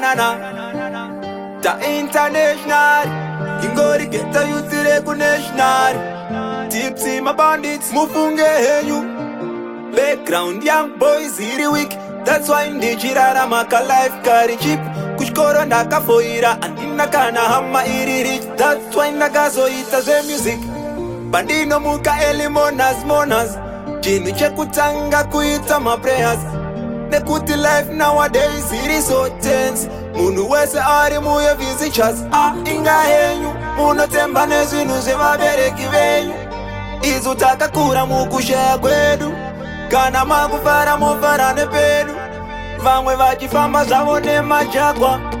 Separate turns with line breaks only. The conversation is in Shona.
Ta international, ingori geta youth national. Tipsy my bandits, mufunge henyu. Background young boys hiri weak. That's why ndijirara maka life carry cheap. Kushkoro naka foira andina kana hama iri rich. That's why nagazo itaze music. Bandino muka eli monas. Jinu chekutanga kuita my prayers. Nekuti life nowadays it is so tense. Munu wese ari muye visitors. Inga henyu muno temba nezinu zevabereki venyu. Izutaka kura mukushea kwedu. Kana makufara mufarane pedu. Vamwe vachifamba zvavo nemachakwa.